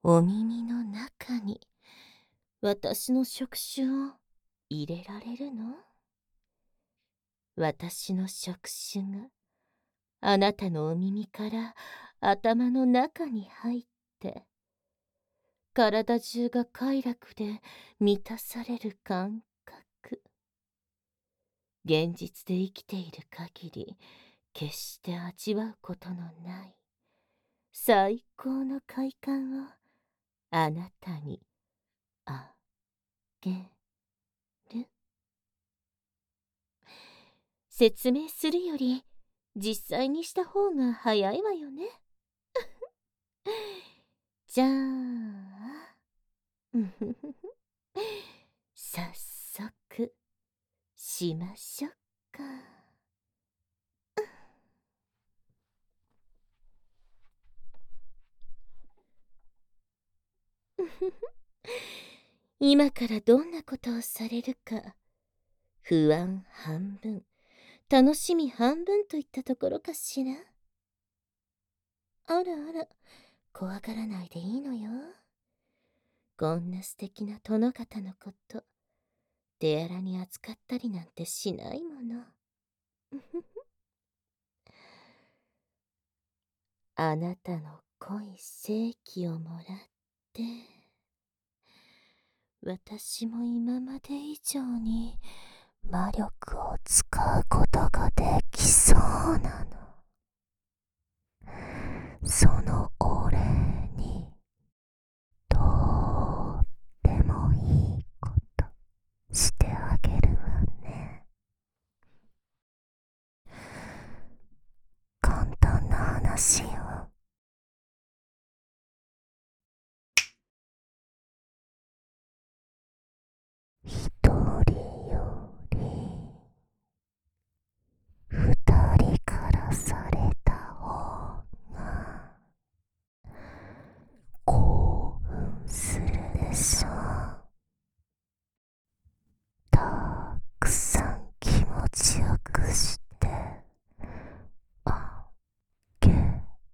お耳の中に私の触手を入れられるの？私の触手があなたのお耳から頭の中に入って、体中が快楽で満たされる感覚。現実で生きている限り決して味わうことのない最高の快感をあなたにあげる。説明するより実際にした方が早いわよね。じゃあ早速しましょっか。今からどんなことをされるか、不安半分、楽しみ半分といったところかしら。あらあら、怖がらないでいいのよ。こんな素敵な殿方のこと、手荒に扱ったりなんてしないもの。あなたの濃い精気をもらって、私も今まで以上に魔力を使うことができそうなの。そのお礼に、とってもいいことしてあげるわね。簡単な話よ。一人より二人からされた方が興奮するでしょう。たくさん気持ちよくしてあげる。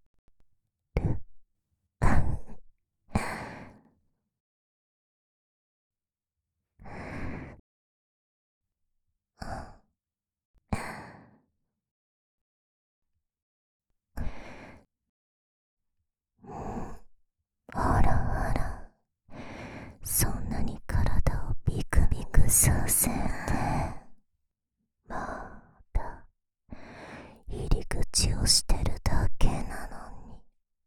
あらあら、そんなに体をビクビクさせて、まだ入り口をしてるだけなのに。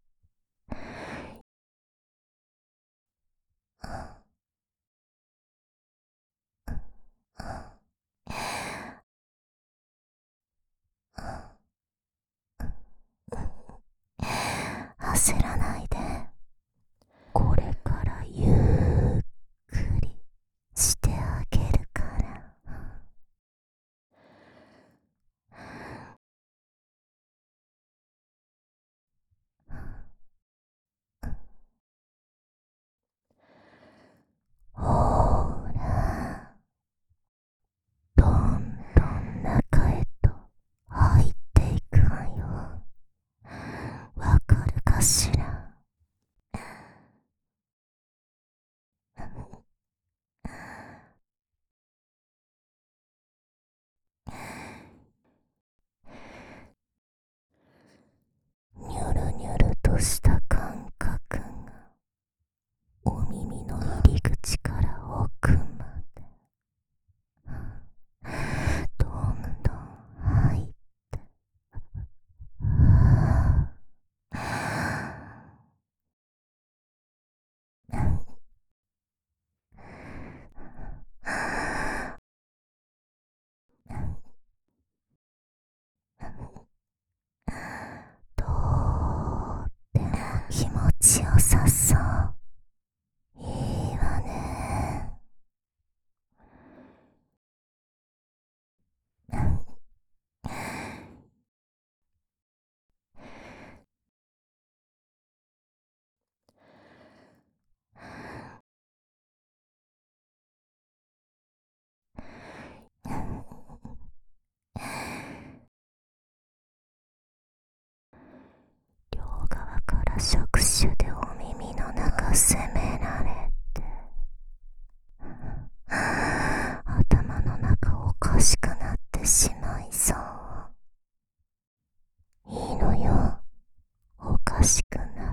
焦らないで。これからゆっくりしてあげるから。ほら、どんどん中へと入っていくわよ。わかるかしら。ニュルニュルとした感覚がお耳の入り口から奥までどんどん入って、とっても気持ちよさそう。いいわね。両側から触手でお耳の中責められて、頭の中おかしくなってしまいそう。いいのよ、おかしくなって。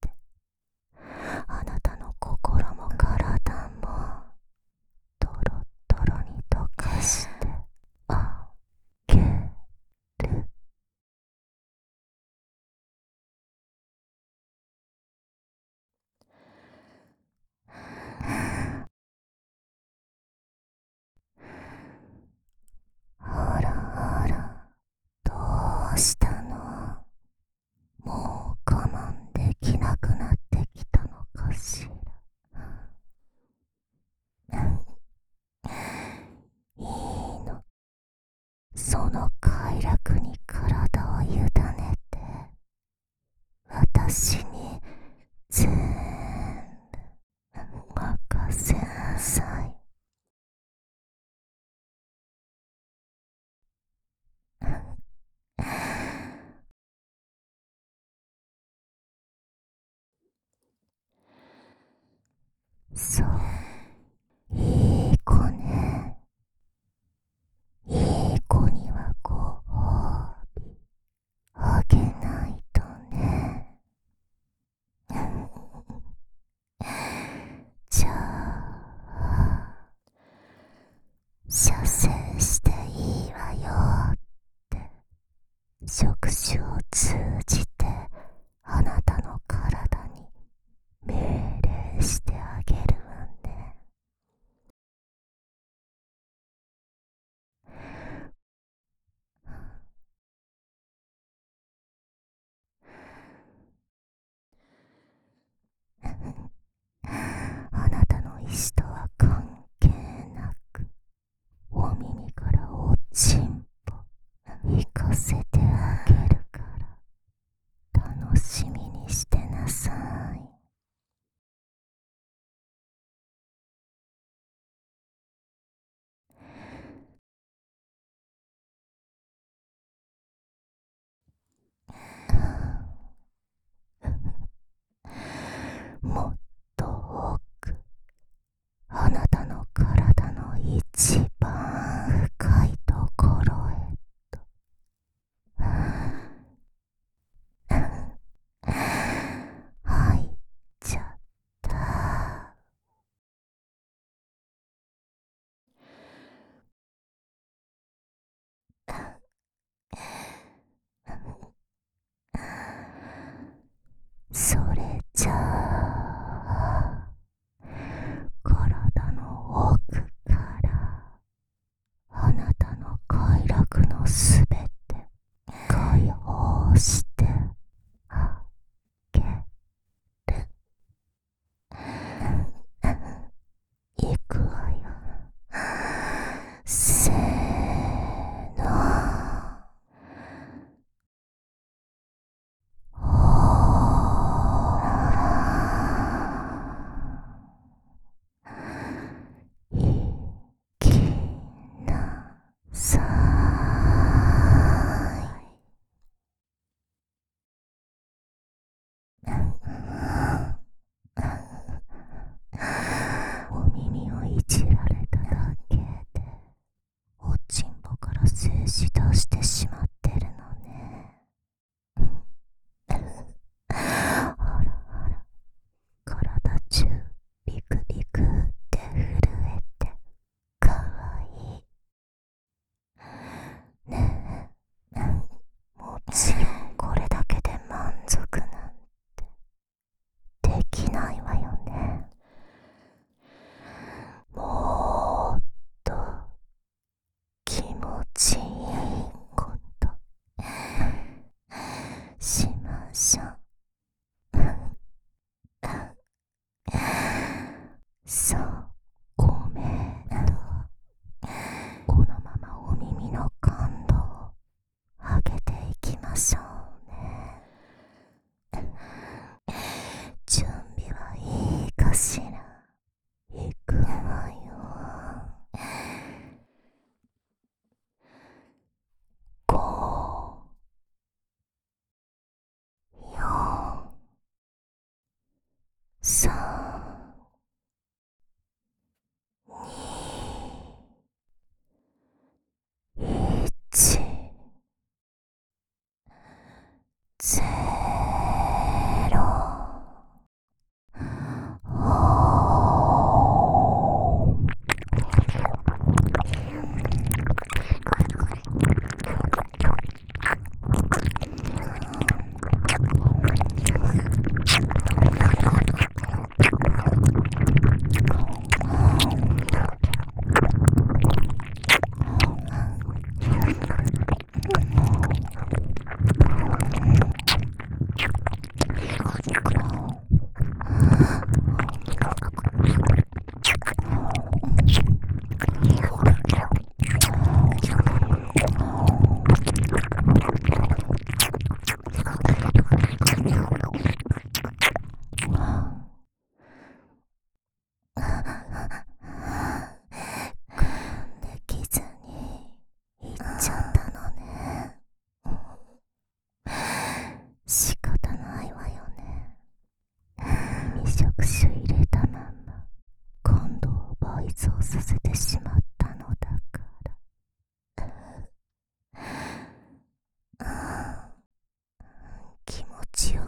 あなたの心も体もドロドロに溶かしてあげる。あらあら、どうしたの？もう我慢できなくなってきたのかしら。いいの、その快楽に体を委ねて私に全部任せなさい。そう、いい子ね。いい子にはご褒美あげないとね。じゃあ、射精していいわよって触手を通じてあなたの体に命令してあげるわね。あなたの意志とは関係なく、お耳からおちんぽ行かせてあげるから楽しみにしてなさい。もっと奥、あなたの体の一番深いところへと。入っちゃった。それじゃあ、体の奥からあなたの快楽のすべて解放してあげる。いくわよ。せーの。ほら、いきなさい。お耳をいじられただけでおちんぽから精子出してしまってるのね。あらあら、体中ビクビクって震えてかわいいね。え、もちろんこれだけで満足なんてできないわよね。もっと気持ちいいことしましょう。そう、ごめんと。このままお耳の感度を上げていきましょうね。準備はいいかしら。いくわよ。5、4、3、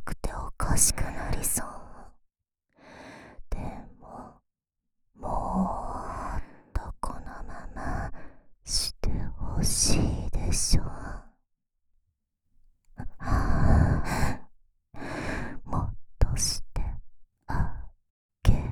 くておかしくなりそう。でももっとこのまましてほしいでしょ。もっとしてあげる。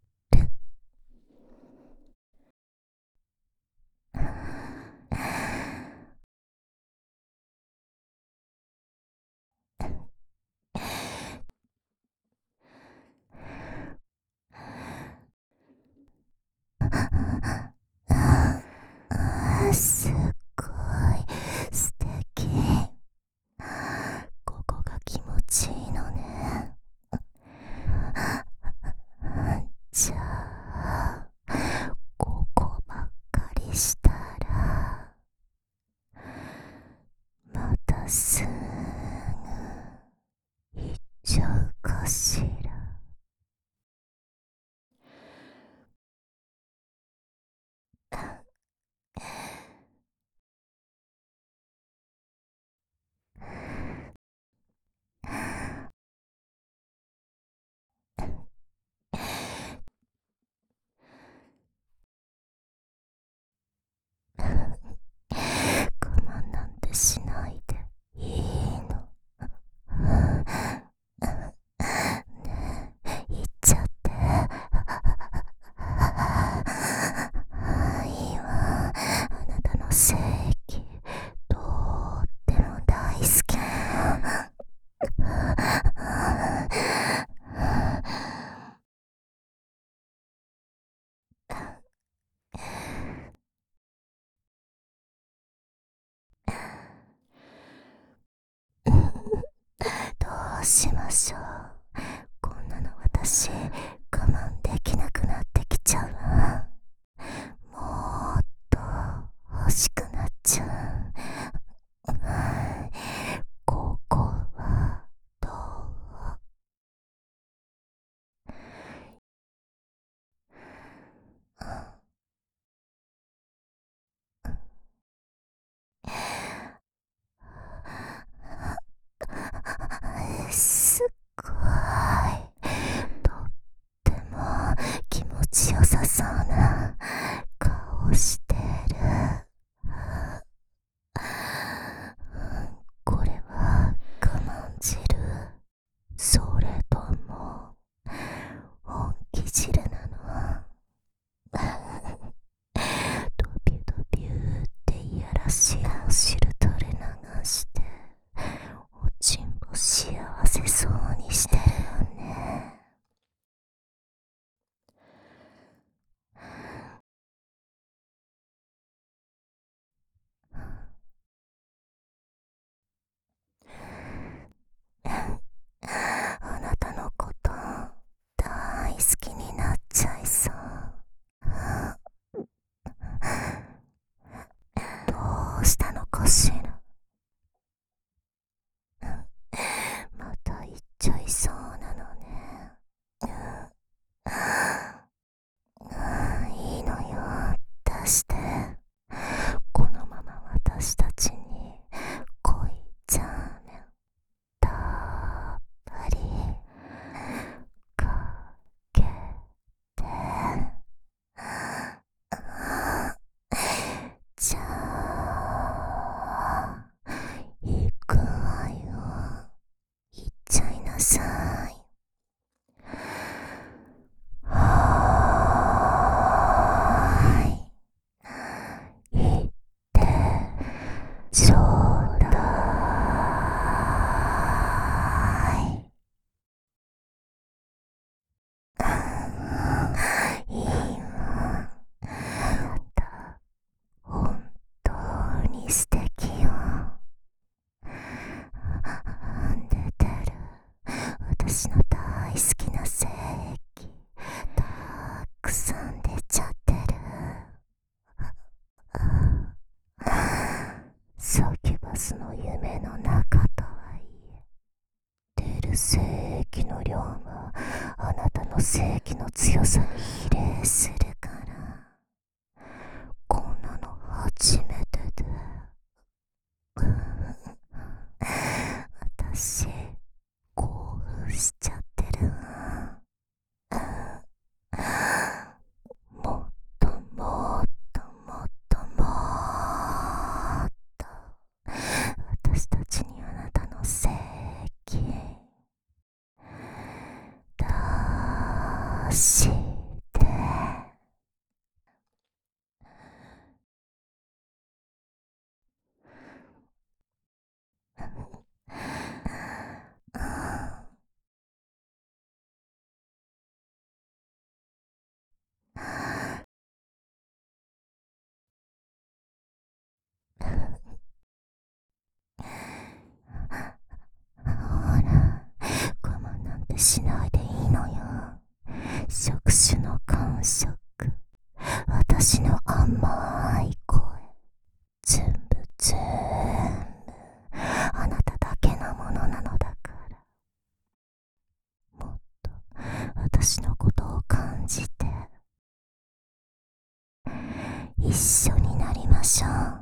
すっごい素敵。ここが気持ちいいのね。じゃあここばっかりしたらまたすぐ行っちゃうかしら。我慢なんてしないでいいの。ねえ言っちゃって。いいわ。あなたの正義とっても大好き。どうしましょう。こんなの私我慢できなくなってきちゃうわ。もっと欲しくなっちゃう。ここはどう？すっごいとっても気持ちよさそうな顔してる。これは我慢汁、それとも本気汁なの？ドビュドビューっていやらしいお汁垂れ流しておちんぽ幸せそうにしてるわね。あなたのこと大好きになっちゃいそう。どうしたのかしら。また言っちゃいそうなのね。いいのよ、出して。このまま私たちに恋ちゃんめんたっぷりかけて。じゃあ行くわよ。行っちゃいなさい。はーい。行ってちょうだい。いいわ。あなた本当に素敵よ。出てる。私の大好きな性液たくさん出ちゃってる。サキュバスの夢の中とはいえ、出る精液の量もあなたの正義の強さに比例するから、こんなの初めてで。私興しちゃってる。もっともっともっともっと私たちにあなたの正義出してほら、我慢なんてしないでいいのよ。触手の感触、私の甘い声、全部あなただけのものなのだから、もっと私のことを感じて一緒になりましょう。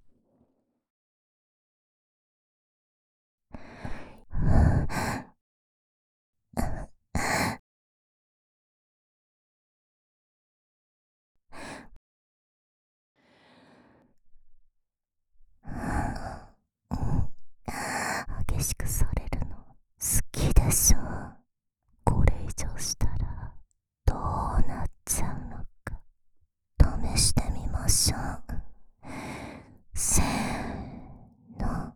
激しくされるの好きでしょ。これ以上したらどうなっちゃうのか試してみましょう。せーの。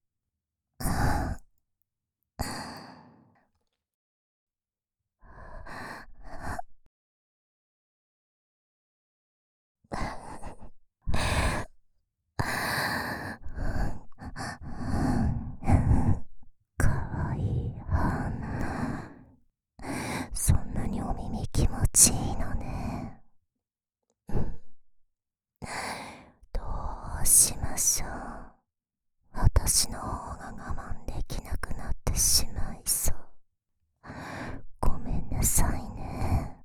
かわいい花、そんなにお耳気持ちいいのね。どうしましょう。私の方が我慢できなくなってしまいそう。ごめんなさいね。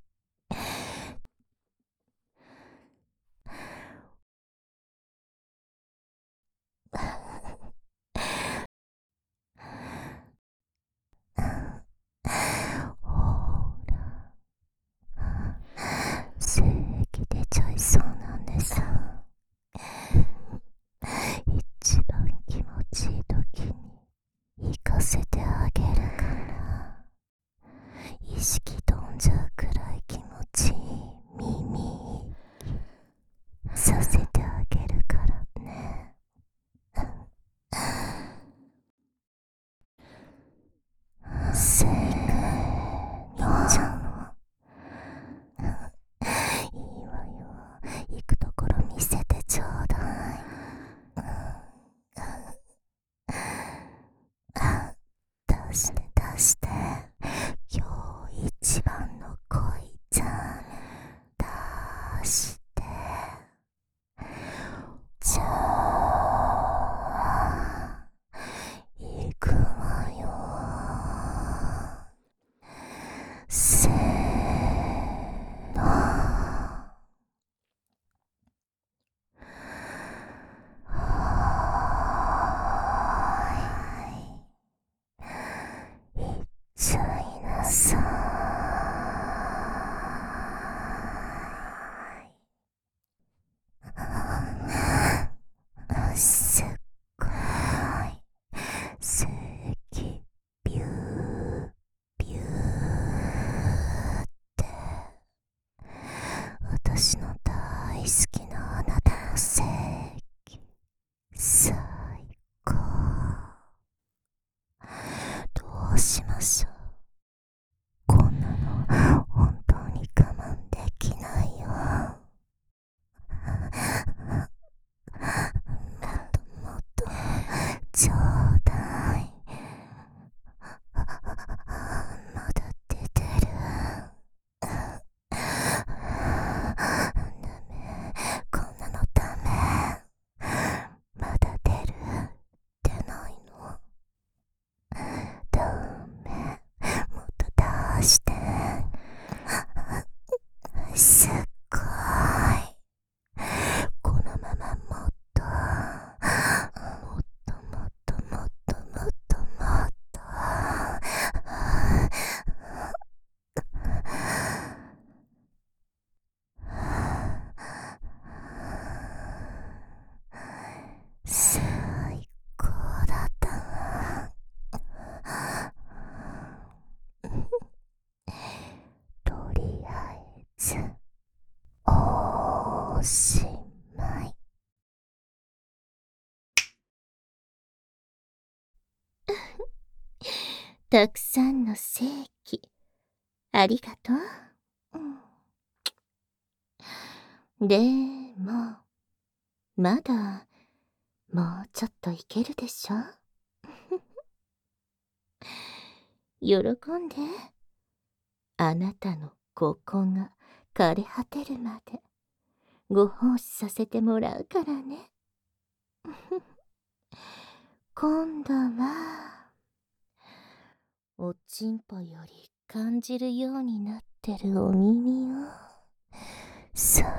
ほら、精液出ちゃいそうなんです。一番気持ちいい時に行かせてあげるから、意識飛んじゃうくらい気持ちいい耳させてあげるからね。せーの。ちゃんのいいわよ、行くところ見せてちょうだい。出して出して、今日一番の恋ちゃん出して、じゃあ行くわよ。せーの。いっちゃいなさい。すっごい素敵。ビュービューって私の大好きなあなたの正義最高。どうしましょたくさんの正規、ありがとう。でも、まだ、もうちょっといけるでしょ。喜んで。あなたのここが枯れ果てるまで、ご奉仕させてもらうからね。今度は、おちんぽより感じるようになってるお耳を、そっ